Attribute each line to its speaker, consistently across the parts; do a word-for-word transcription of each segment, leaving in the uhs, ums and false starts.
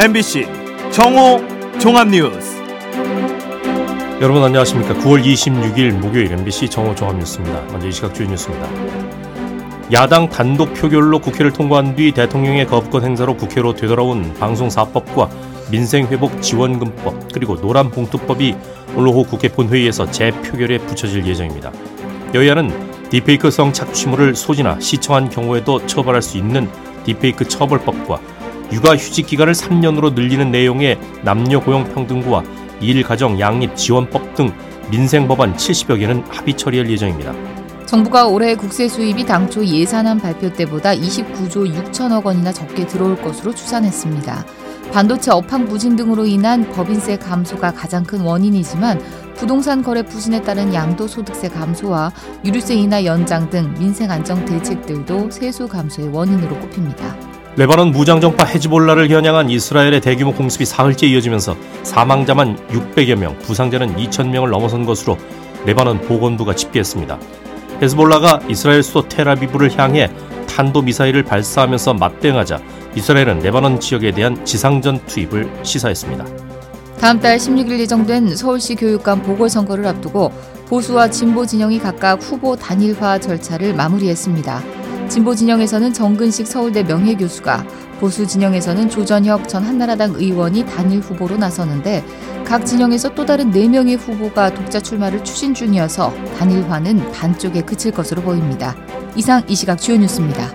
Speaker 1: 엠비씨 정오 종합뉴스.
Speaker 2: 여러분 안녕하십니까. 구월 이십육일 목요일 엠비씨 정오 종합뉴스입니다. 먼저 이 시각 주요 뉴스입니다. 야당 단독 표결로 국회를 통과한 뒤 대통령의 거부권 행사로 국회로 되돌아온 방송사법과 민생회복지원금법 그리고 노란봉투법이 오늘 오후 국회 본회의에서 재표결에 붙여질 예정입니다. 여야는 딥페이크성 착취물을 소지나 시청한 경우에도 처벌할 수 있는 딥페이크 처벌법과 육아휴직 기간을 삼 년으로 늘리는 내용의 남녀고용평등부와 일가정 양립지원법 등 민생법안 칠십여 개는 합의 처리할 예정입니다.
Speaker 3: 정부가 올해 국세 수입이 당초 예산안 발표 때보다 이십구조 육천억 원이나 적게 들어올 것으로 추산했습니다. 반도체 업황 부진 등으로 인한 법인세 감소가 가장 큰 원인이지만 부동산 거래 부진에 따른 양도소득세 감소와 유류세 인하 연장 등 민생 안정 대책들도 세수 감소의 원인으로 꼽힙니다.
Speaker 2: 레바논 무장정파 헤즈볼라를 겨냥한 이스라엘의 대규모 공습이 사흘째 이어지면서 사망자만 육백여 명, 부상자는 이천 명을 넘어선 것으로 레바논 보건부가 집계했습니다. 헤즈볼라가 이스라엘 수도 텔아비브를 향해 탄도미사일을 발사하면서 맞대응하자 이스라엘은 레바논 지역에 대한 지상전 투입을 시사했습니다.
Speaker 3: 다음 달 십육일 예정된 서울시 교육감 보궐선거를 앞두고 보수와 진보 진영이 각각 후보 단일화 절차를 마무리했습니다. 진보 진영에서는 정근식 서울대 명예교수가, 보수 진영에서는 조전혁 전 한나라당 의원이 단일 후보로 나서는데 각 진영에서 또 다른 네 명의 후보가 독자 출마를 추진 중이어서 단일화는 반쪽에 그칠 것으로 보입니다. 이상 이 시각 주요 뉴스입니다.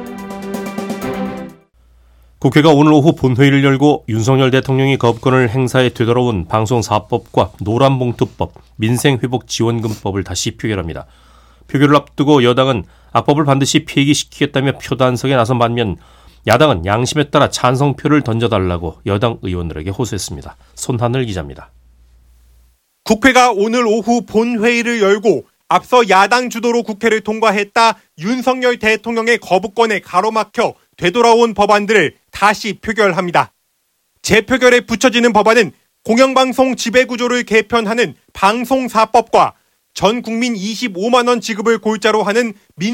Speaker 2: 국회가 오늘 오후 본회의를 열고 윤석열 대통령이 거부권을 행사해 되돌아온 방송사법과 노란봉투법, 민생회복지원금법을 다시 표결합니다. 표결을 앞두고 여당은 악법을 반드시 폐기시키겠다며 표단속에 나선 반면 야당은 양심에 따라 찬성표를 던져달라고 여당 의원들에게 호소했습니다. 손하늘 기자입니다.
Speaker 4: 국회가 오늘 오후 본회의를 열고 앞서 야당 주도로 국회를 통과했다 윤석열 대통령의 거부권에 가로막혀 되돌아온 법안들을 다시 표결합니다. 재표결에 붙여지는 법안은 공영방송 지배구조를 개편하는 방송사법과 전 국민 이십오만 원 지급을 골자로 하는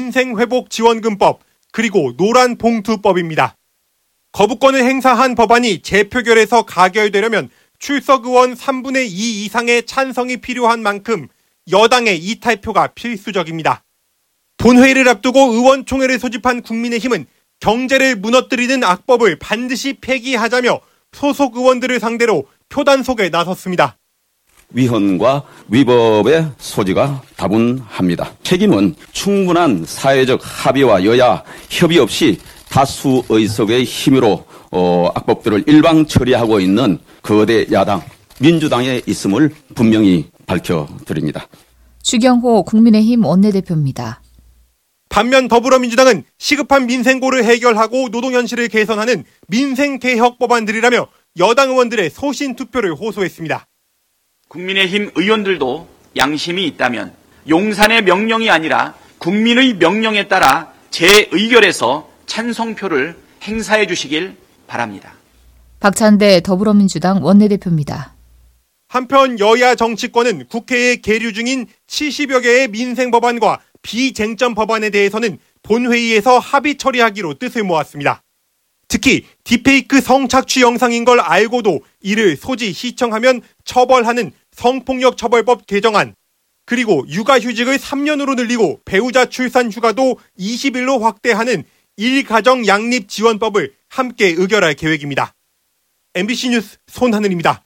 Speaker 4: 민생회복지원금법 그리고 노란봉투법입니다. 거부권을 행사한 법안이 재표결에서 가결되려면 출석 의원 삼분의 이 이상의 찬성이 필요한 만큼 여당의 이탈표가 필수적입니다. 본회의를 앞두고 의원총회를 소집한 국민의힘은 경제를 무너뜨리는 악법을 반드시 폐기하자며 소속 의원들을 상대로 표단속에 나섰습니다.
Speaker 5: 위헌과 위법의 소지가 다분합니다. 책임은 충분한 사회적 합의와 여야 협의 없이 다수 의석의 힘으로 어, 악법들을 일방 처리하고 있는 거대 야당 민주당에 있음을 분명히 밝혀드립니다.
Speaker 3: 주경호 국민의힘 원내대표입니다.
Speaker 4: 반면 더불어민주당은 시급한 민생고를 해결하고 노동현실을 개선하는 민생개혁 법안들이라며 여당 의원들의 소신투표를 호소했습니다.
Speaker 6: 국민의힘 의원들도 양심이 있다면 용산의 명령이 아니라 국민의 명령에 따라 재의결해서 찬성표를 행사해 주시길 바랍니다.
Speaker 3: 박찬대 더불어민주당 원내대표입니다.
Speaker 4: 한편 여야 정치권은 국회에 계류 중인 칠십여 개의 민생법안과 비쟁점 법안에 대해서는 본회의에서 합의 처리하기로 뜻을 모았습니다. 특히 딥페이크 성착취 영상인 걸 알고도 이를 소지 시청하면 처벌하는 성폭력 처벌법 개정안, 그리고 육아휴직을 삼 년으로 늘리고 배우자 출산 휴가도 이십 일로 확대하는 일가정 양립 지원법을 함께 의결할 계획입니다. 엠비씨 뉴스 손하늘입니다.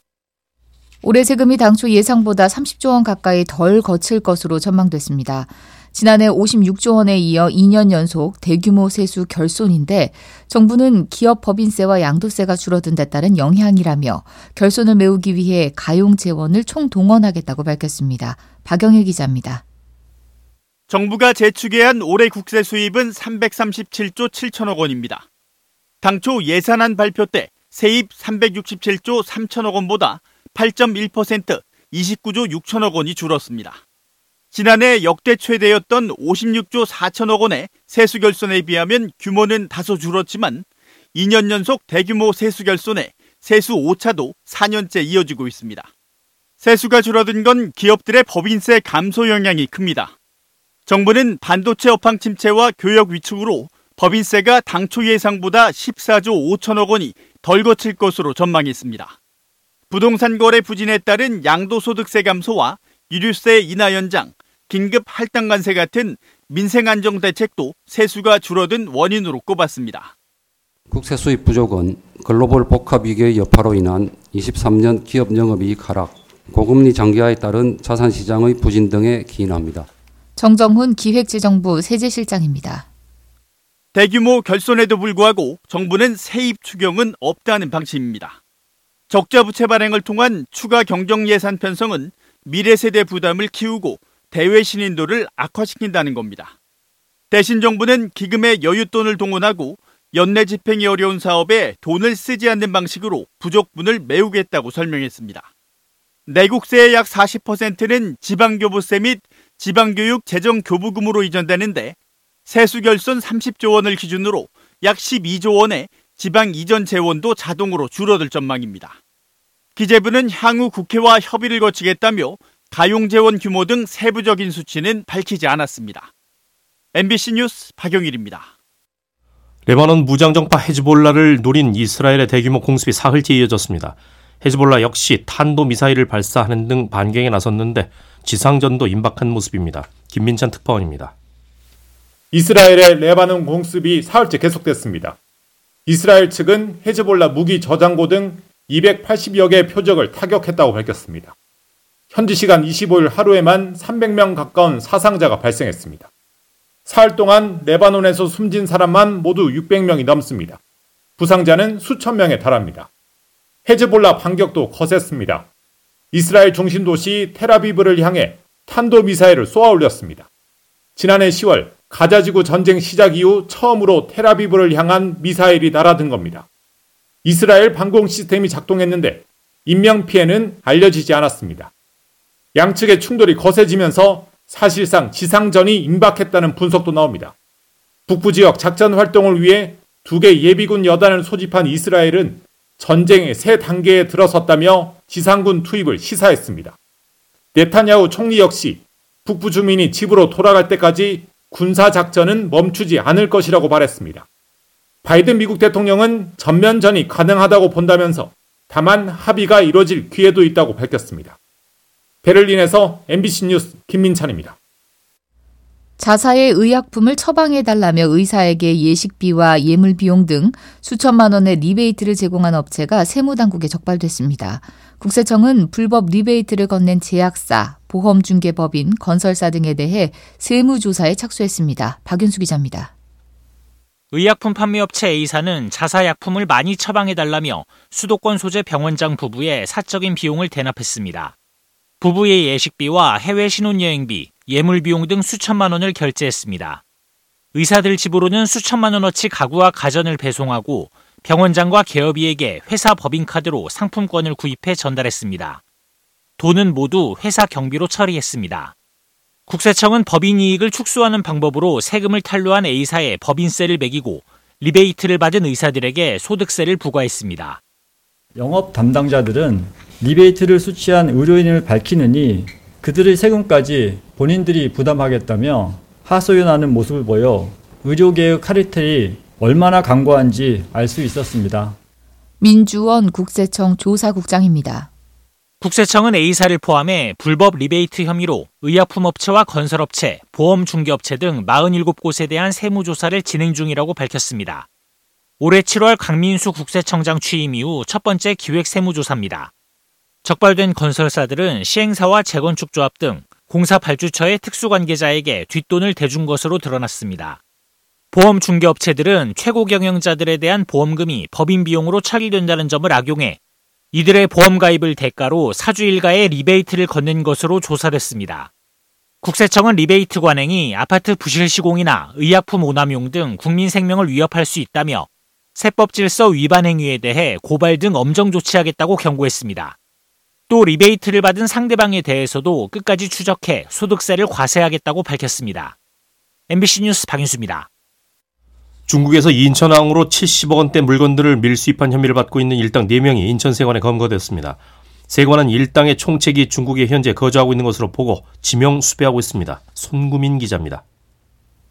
Speaker 3: 올해 세금이 당초 예상보다 삼십조 원 가까이 덜 거칠 것으로 전망됐습니다. 지난해 오십육조 원에 이어 이 년 연속 대규모 세수 결손인데 정부는 기업 법인세와 양도세가 줄어든 데 따른 영향이라며 결손을 메우기 위해 가용 재원을 총동원하겠다고 밝혔습니다. 박영일 기자입니다.
Speaker 1: 정부가 재추계한 올해 국세 수입은 삼백삼십칠조 칠천억 원입니다. 당초 예산안 발표 때 세입 삼백육십칠조 삼천억 원보다 팔 점 일 퍼센트 이십구조 육천억 원이 줄었습니다. 지난해 역대 최대였던 오십육조 사천억 원의 세수 결손에 비하면 규모는 다소 줄었지만 이 년 연속 대규모 세수 결손에 세수 오차도 사 년째 이어지고 있습니다. 세수가 줄어든 건 기업들의 법인세 감소 영향이 큽니다. 정부는 반도체 업황 침체와 교역 위축으로 법인세가 당초 예상보다 십사조 오천억 원이 덜 거칠 것으로 전망했습니다. 부동산 거래 부진에 따른 양도소득세 감소와 유류세 인하 연장, 긴급 할당 관세 같은 민생 안정 대책도 세수가 줄어든 원인으로 꼽았습니다.
Speaker 7: 국세 수입 부족은 글로벌 복합 위기의 여파로 인한 이십삼 년 기업 영업이익 하락, 고금리 장기화에 따른 자산시장의 부진 등에 기인합니다.
Speaker 3: 정정훈 기획재정부 세제실장입니다.
Speaker 1: 대규모 결손에도 불구하고 정부는 세입 추경은 없다는 방침입니다. 적자 부채 발행을 통한 추가 경정 예산 편성은 미래 세대 부담을 키우고 대외 신인도를 악화시킨다는 겁니다. 대신 정부는 기금의 여윳돈을 동원하고 연내 집행이 어려운 사업에 돈을 쓰지 않는 방식으로 부족분을 메우겠다고 설명했습니다. 내국세의 약 사십 퍼센트는 지방교부세 및 지방교육 재정교부금으로 이전되는데 세수 결손 삼십조 원을 기준으로 약 십이조 원의 지방 이전 재원도 자동으로 줄어들 전망입니다. 기재부는 향후 국회와 협의를 거치겠다며 가용재원 규모 등 세부적인 수치는 밝히지 않았습니다. 엠비씨 뉴스 박영일입니다.
Speaker 2: 레바논 무장정파 헤즈볼라를 노린 이스라엘의 대규모 공습이 사흘째 이어졌습니다. 헤즈볼라 역시 탄도미사일을 발사하는 등 반격에 나섰는데 지상전도 임박한 모습입니다. 김민찬 특파원입니다.
Speaker 8: 이스라엘의 레바논 공습이 사흘째 계속됐습니다. 이스라엘 측은 헤즈볼라 무기 저장고 등 이백팔십여 개의 표적을 타격했다고 밝혔습니다. 현지 시간 이십오일 하루에만 삼백 명 가까운 사상자가 발생했습니다. 사흘 동안 레바논에서 숨진 사람만 모두 육백 명이 넘습니다. 부상자는 수천 명에 달합니다. 헤즈볼라 반격도 거셌습니다. 이스라엘 중심 도시 텔아비브를 향해 탄도미사일을 쏘아 올렸습니다. 지난해 시월 가자지구 전쟁 시작 이후 처음으로 텔아비브를 향한 미사일이 날아든 겁니다. 이스라엘 방공 시스템이 작동했는데 인명피해는 알려지지 않았습니다. 양측의 충돌이 거세지면서 사실상 지상전이 임박했다는 분석도 나옵니다. 북부 지역 작전 활동을 위해 두 개 예비군 여단을 소집한 이스라엘은 전쟁의 새 단계에 들어섰다며 지상군 투입을 시사했습니다. 네타냐후 총리 역시 북부 주민이 집으로 돌아갈 때까지 군사작전은 멈추지 않을 것이라고 말했습니다. 바이든 미국 대통령은 전면전이 가능하다고 본다면서 다만 합의가 이뤄질 기회도 있다고 밝혔습니다. 베를린에서 엠비씨 뉴스 김민찬입니다.
Speaker 3: 자사의 의약품을 처방해달라며 의사에게 예식비와 예물비용 등 수천만 원의 리베이트를 제공한 업체가 세무당국에 적발됐습니다. 국세청은 불법 리베이트를 건넨 제약사, 보험중개법인, 건설사 등에 대해 세무조사에 착수했습니다. 박윤수 기자입니다.
Speaker 9: 의약품 판매업체 A사는 자사약품을 많이 처방해달라며 수도권 소재 병원장 부부의 사적인 비용을 대납했습니다. 부부의 예식비와 해외 신혼여행비, 예물비용 등 수천만 원을 결제했습니다. 의사들 집으로는 수천만 원어치 가구와 가전을 배송하고 병원장과 개업이에게 회사 법인카드로 상품권을 구입해 전달했습니다. 돈은 모두 회사 경비로 처리했습니다. 국세청은 법인이익을 축소하는 방법으로 세금을 탈루한 A사에 법인세를 매기고 리베이트를 받은 의사들에게 소득세를 부과했습니다.
Speaker 10: 영업 담당자들은 리베이트를 수취한 의료인을 밝히느니 그들의 세금까지 본인들이 부담하겠다며 하소연하는 모습을 보여 의료계의 카르텔이 얼마나 강고한지 알 수 있었습니다.
Speaker 3: 민주원 국세청 조사국장입니다.
Speaker 9: 국세청은 A사를 포함해 불법 리베이트 혐의로 의약품업체와 건설업체, 보험중개업체 등 사십칠 곳에 대한 세무조사를 진행 중이라고 밝혔습니다. 올해 칠월 강민수 국세청장 취임 이후 첫 번째 기획세무조사입니다. 적발된 건설사들은 시행사와 재건축조합 등 공사 발주처의 특수관계자에게 뒷돈을 대준 것으로 드러났습니다. 보험중개업체들은 최고 경영자들에 대한 보험금이 법인 비용으로 처리된다는 점을 악용해 이들의 보험 가입을 대가로 사주 일가의 리베이트를 건넨 것으로 조사됐습니다. 국세청은 리베이트 관행이 아파트 부실 시공이나 의약품 오남용 등 국민 생명을 위협할 수 있다며 세법질서 위반 행위에 대해 고발 등 엄정 조치하겠다고 경고했습니다. 또 리베이트를 받은 상대방에 대해서도 끝까지 추적해 소득세를 과세하겠다고 밝혔습니다. 엠비씨 뉴스 박윤수입니다.
Speaker 2: 중국에서 인천항으로 칠십억 원대 물건들을 밀수입한 혐의를 받고 있는 일당 네 명이 인천세관에 검거됐습니다. 세관은 일당의 총책이 중국에 현재 거주하고 있는 것으로 보고 지명 수배하고 있습니다. 손구민 기자입니다.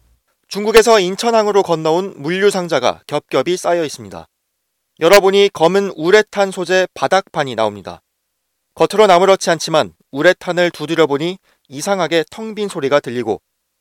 Speaker 11: 중국에서 인천항으로 건너온 물류 상자가 겹겹이 쌓여 있습니다. 열어보니 검은 우레탄 소재 바닥판이 나옵니다. 겉으로 아무렇지 않지만 우레탄을 두드려보니 이상하게 텅 빈 소리가 들리고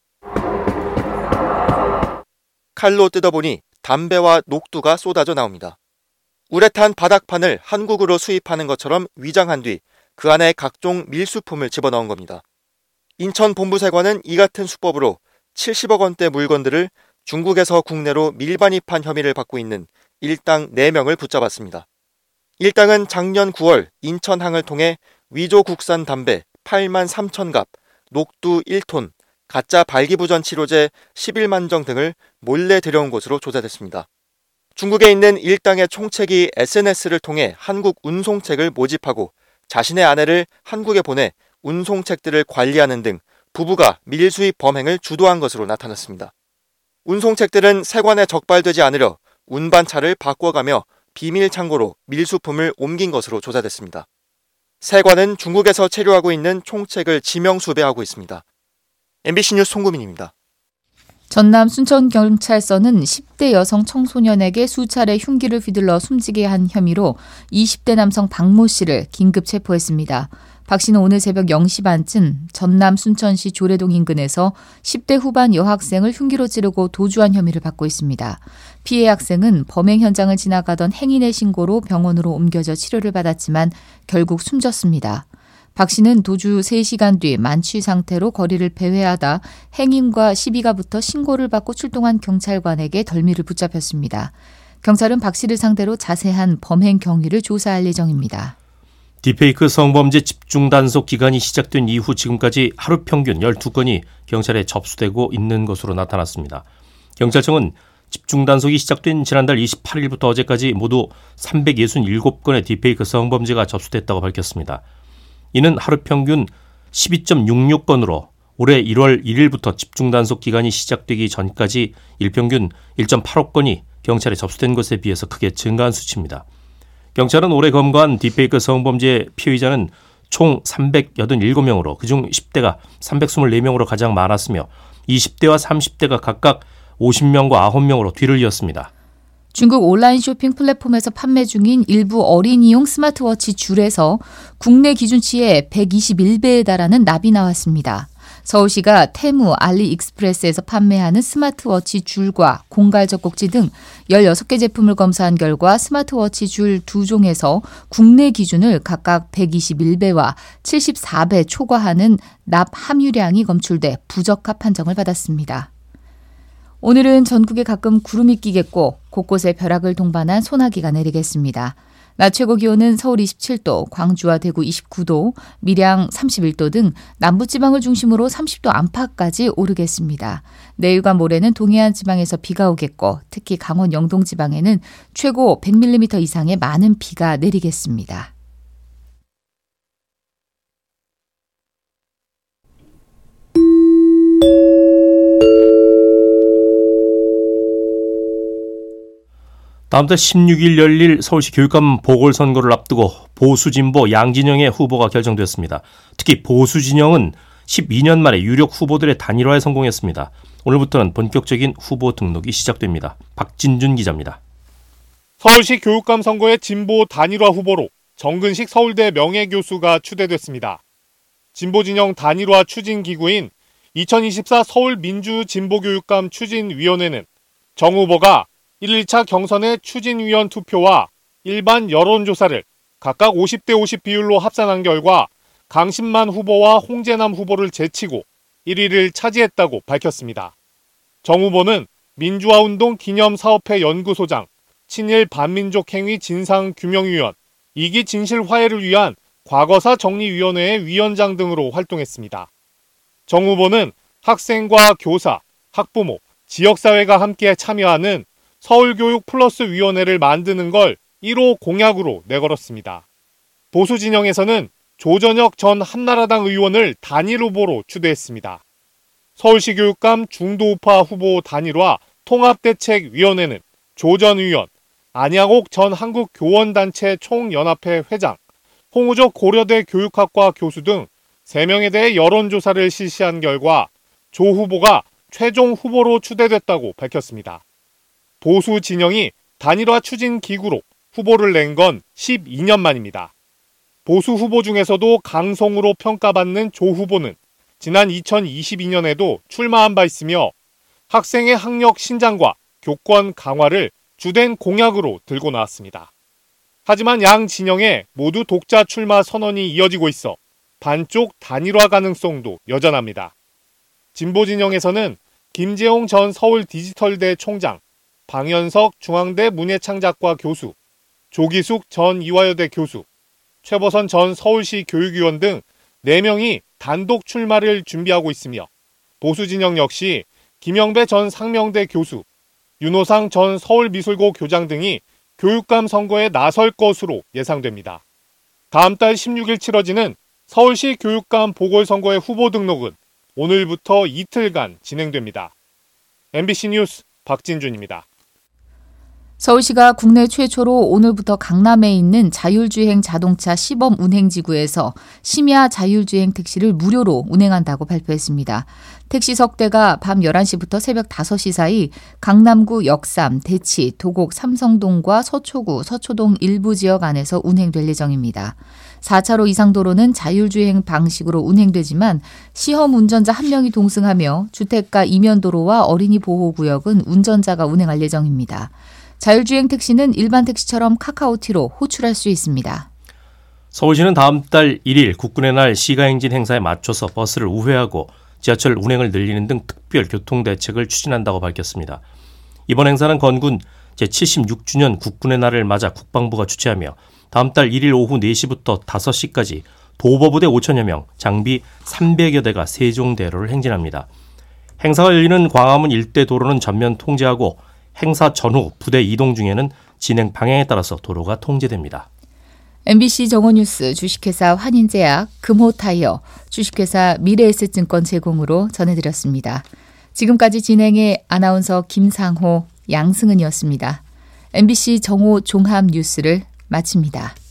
Speaker 11: 칼로 뜯어보니 담배와 녹두가 쏟아져 나옵니다. 우레탄 바닥판을 한국으로 수입하는 것처럼 위장한 뒤 그 안에 각종 밀수품을 집어넣은 겁니다. 인천 본부세관은 이 같은 수법으로 칠십억 원대 물건들을 중국에서 국내로 밀반입한 혐의를 받고 있는 일당 네 명을 붙잡았습니다. 일당은 작년 구월 인천항을 통해 위조 국산 담배 팔만 삼천 갑, 녹두 일 톤, 가짜 발기부전 치료제 십일만 정 등을 몰래 들여온 것으로 조사됐습니다. 중국에 있는 일당의 총책이 에스엔에스를 통해 한국 운송책을 모집하고 자신의 아내를 한국에 보내 운송책들을 관리하는 등 부부가 밀수입 범행을 주도한 것으로 나타났습니다. 운송책들은 세관에 적발되지 않으려 운반차를 바꿔가며 비밀 창고로 밀수품을 옮긴 것으로 조사됐습니다. 세관은 중국에서 체류하고 있는 총책을 지명 수배하고 있습니다. 엠비씨 뉴스 송구민입니다.
Speaker 3: 전남 순천경찰서는 십 대 여성 청소년에게 수차례 흉기를 휘둘러 숨지게 한 혐의로 이십 대 남성 박모 씨를 긴급 체포했습니다. 박 씨는 오늘 새벽 영 시 반쯤 전남 순천시 조례동 인근에서 십 대 후반 여학생을 흉기로 찌르고 도주한 혐의를 받고 있습니다. 피해 학생은 범행 현장을 지나가던 행인의 신고로 병원으로 옮겨져 치료를 받았지만 결국 숨졌습니다. 박 씨는 도주 세 시간 뒤 만취 상태로 거리를 배회하다 행인과 시비가 붙어 신고를 받고 출동한 경찰관에게 덜미를 붙잡혔습니다. 경찰은 박 씨를 상대로 자세한 범행 경위를 조사할 예정입니다.
Speaker 2: 딥페이크 성범죄 집중 단속 기간이 시작된 이후 지금까지 하루 평균 열두 건이 경찰에 접수되고 있는 것으로 나타났습니다. 경찰청은 집중 단속이 시작된 지난달 이십팔 일부터 어제까지 모두 삼백육십칠 건의 딥페이크 성범죄가 접수됐다고 밝혔습니다. 이는 하루 평균 십이 점 육육 건으로 올해 일월 일일부터 집중 단속 기간이 시작되기 전까지 일평균 일 점 팔오 건이 경찰에 접수된 것에 비해서 크게 증가한 수치입니다. 경찰은 올해 검거한 딥페이크 성범죄 피의자는 총 삼백팔십칠 명으로 그중 십 대가 삼백이십사 명으로 가장 많았으며 이십 대와 삼십 대가 각각 오십 명과 아홉 명으로 뒤를 이었습니다.
Speaker 3: 중국 온라인 쇼핑 플랫폼에서 판매 중인 일부 어린이용 스마트워치 줄에서 국내 기준치의 백이십일 배에 달하는 납이 나왔습니다. 서울시가 테무, 알리익스프레스에서 판매하는 스마트워치 줄과 공갈 젖꼭지 등 열여섯 개 제품을 검사한 결과 스마트워치 줄 두 종에서 국내 기준을 각각 백이십일 배와 칠십사 배 초과하는 납 함유량이 검출돼 부적합 판정을 받았습니다. 오늘은 전국에 가끔 구름이 끼겠고 곳곳에 벼락을 동반한 소나기가 내리겠습니다. 낮 최고 기온은 서울 이십칠 도, 광주와 대구 이십구 도, 밀양 삼십일 도 등 남부지방을 중심으로 삼십 도 안팎까지 오르겠습니다. 내일과 모레는 동해안 지방에서 비가 오겠고 특히 강원 영동 지방에는 최고 백 밀리미터 이상의 많은 비가 내리겠습니다.
Speaker 2: 다음 달 십육 일 열릴 서울시 교육감 보궐선거를 앞두고 보수진보 양진영의 후보가 결정됐습니다. 특히 보수진영은 십이 년 만에 유력 후보들의 단일화에 성공했습니다. 오늘부터는 본격적인 후보 등록이 시작됩니다. 박진준 기자입니다.
Speaker 8: 서울시 교육감 선거의 진보 단일화 후보로 정근식 서울대 명예교수가 추대됐습니다. 진보진영 단일화 추진기구인 이천이십사 서울민주진보교육감 추진위원회는 정 후보가 일 차 경선의 추진위원 투표와 일반 여론조사를 각각 오십 대 오십 비율로 합산한 결과 강신만 후보와 홍재남 후보를 제치고 일 위를 차지했다고 밝혔습니다. 정 후보는 민주화운동 기념사업회 연구소장, 친일 반민족 행위 진상규명위원, 이기 진실 화해를 위한 과거사 정리위원회의 위원장 등으로 활동했습니다. 정 후보는 학생과 교사, 학부모, 지역사회가 함께 참여하는 서울교육 플러스 위원회를 만드는 걸 일 호 공약으로 내걸었습니다. 보수 진영에서는 조전혁 전 한나라당 의원을 단일 후보로 추대했습니다. 서울시 교육감 중도우파 후보 단일화 통합대책위원회는 조 전 의원, 안양옥 전 한국교원단체 총연합회 회장, 홍우적 고려대 교육학과 교수 등 세 명에 대해 여론조사를 실시한 결과 조 후보가 최종 후보로 추대됐다고 밝혔습니다. 보수 진영이 단일화 추진 기구로 후보를 낸 건 십이 년 만입니다. 보수 후보 중에서도 강성으로 평가받는 조 후보는 지난 이천이십이 년에도 출마한 바 있으며 학생의 학력 신장과 교권 강화를 주된 공약으로 들고 나왔습니다. 하지만 양 진영에 모두 독자 출마 선언이 이어지고 있어 반쪽 단일화 가능성도 여전합니다. 진보 진영에서는 김재홍 전 서울 디지털대 총장, 방현석 중앙대 문예창작과 교수, 조기숙 전 이화여대 교수, 최보선 전 서울시 교육위원 등 네 명이 단독 출마를 준비하고 있으며 보수 진영 역시 김영배 전 상명대 교수, 윤호상 전 서울미술고 교장 등이 교육감 선거에 나설 것으로 예상됩니다. 다음 달 십육 일 치러지는 서울시 교육감 보궐선거의 후보 등록은 오늘부터 이틀간 진행됩니다. 엠비씨 뉴스 박진준입니다.
Speaker 3: 서울시가 국내 최초로 오늘부터 강남에 있는 자율주행 자동차 시범 운행지구에서 심야 자율주행 택시를 무료로 운행한다고 발표했습니다. 택시 석 대가 밤 열한 시부터 새벽 다섯 시 사이 강남구 역삼, 대치, 도곡, 삼성동과 서초구, 서초동 일부 지역 안에서 운행될 예정입니다. 사 차로 이상 도로는 자율주행 방식으로 운행되지만 시험 운전자 한 명이 동승하며 주택가 이면 도로와 어린이 보호구역은 운전자가 운행할 예정입니다. 자율주행 택시는 일반 택시처럼 카카오티로 호출할 수 있습니다.
Speaker 2: 서울시는 다음 달 일 일 국군의 날 시가행진 행사에 맞춰서 버스를 우회하고 지하철 운행을 늘리는 등 특별 교통대책을 추진한다고 밝혔습니다. 이번 행사는 건군 제칠십육 주년 국군의 날을 맞아 국방부가 주최하며 다음 달 일 일 오후 네 시부터 다섯 시까지 도보부대 오천여 명, 장비 삼백여 대가 세종대로를 행진합니다. 행사가 열리는 광화문 일대 도로는 전면 통제하고 행사 전후 부대 이동 중에는 진행 방향에 따라서 도로가 통제됩니다.
Speaker 3: 엠비씨 정오뉴스 주식회사 환인제약, 금호타이어, 주식회사 미래에셋증권 제공으로 전해드렸습니다. 지금까지 진행의 아나운서 김상호, 양승은이었습니다. 엠비씨 정오 종합뉴스를 마칩니다.